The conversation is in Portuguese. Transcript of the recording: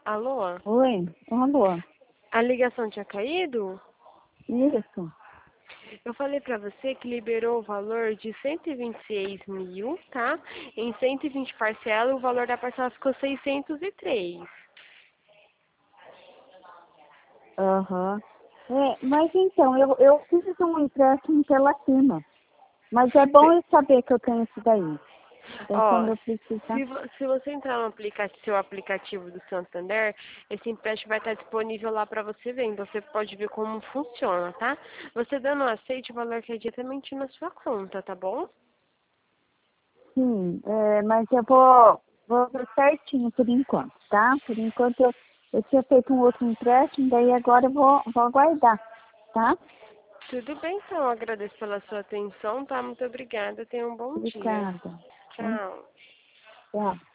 Alô? Oi, alô. A ligação tinha caído? Isso. Eu falei pra você que liberou o valor de 126 mil, tá? Em 120 parcelas, o valor da parcela ficou 603. Aham. Mas então, eu fiz um empréstimo pela firma. Mas é bom eu saber que eu tenho isso daí. Daí Ó, quando eu precisar. se você entrar no seu aplicativo do Santander, esse empréstimo vai estar disponível lá para você ver. Então você pode ver como funciona, tá? Você dando um aceite, o valor cai diretamente na sua conta, tá bom? Sim, mas eu vou ver certinho por enquanto, tá? Por enquanto eu tinha feito um outro empréstimo, daí agora eu vou aguardar, tá? Tudo bem, então. Agradeço pela sua atenção, tá? Muito obrigada. Tenha um bom dia. Obrigada. Bom, Tchau. tchau.